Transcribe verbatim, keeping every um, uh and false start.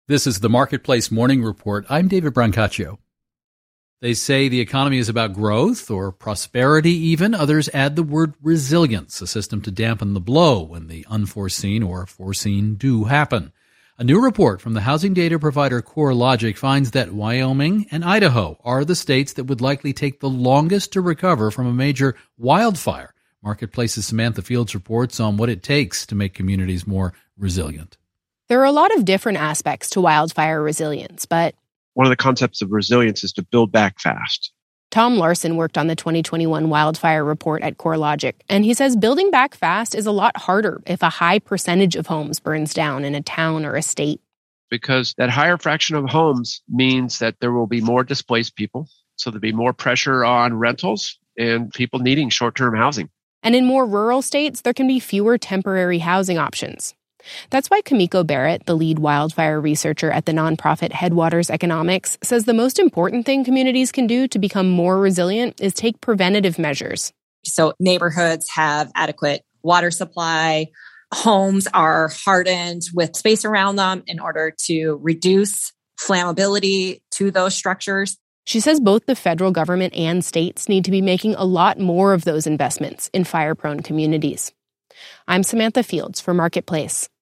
This is the Marketplace Morning Report. I'm David Brancaccio. They say the economy is about growth or prosperity even. Others add the word resilience, a system to dampen the blow when the unforeseen or foreseen do happen. A new report from the housing data provider CoreLogic finds that Wyoming and Idaho are the states that would likely take the longest to recover from a major wildfire. Marketplace's Samantha Fields reports on what it takes to make communities more resilient. There are a lot of different aspects to wildfire resilience, but one of the concepts of resilience is to build back fast. Tom Larson worked on the twenty twenty-one wildfire report at CoreLogic, and he says building back fast is a lot harder if a high percentage of homes burns down in a town or a state. Because that higher fraction of homes means that there will be more displaced people, so there'll be more pressure on rentals and people needing short-term housing. And in more rural states, there can be fewer temporary housing options. That's why Kamiko Barrett, the lead wildfire researcher at the nonprofit Headwaters Economics, says the most important thing communities can do to become more resilient is take preventative measures. So neighborhoods have adequate water supply. Homes are hardened with space around them in order to reduce flammability to those structures. She says both the federal government and states need to be making a lot more of those investments in fire-prone communities. I'm Samantha Fields for Marketplace.